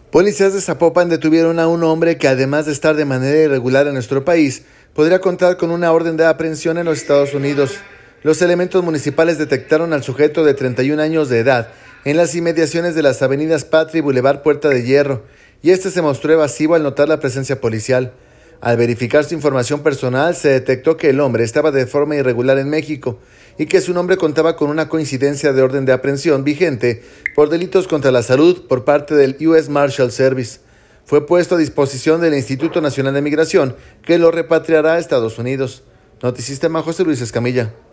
Policías de Zapopan detuvieron a un hombre que, además de estar de manera irregular en nuestro país, podría contar con una orden de aprehensión en los Estados Unidos. Los elementos municipales detectaron al sujeto de 31 años de edad en las inmediaciones de las avenidas Patria y Boulevard Puerta de Hierro, y este se mostró evasivo al notar la presencia policial. Al verificar su información personal, se detectó que el hombre estaba de forma irregular en México y que su nombre contaba con una coincidencia de orden de aprehensión vigente por delitos contra la salud por parte del US Marshal Service. Fue puesto a disposición del Instituto Nacional de Migración, que lo repatriará a Estados Unidos. Noticista José Luis Escamilla.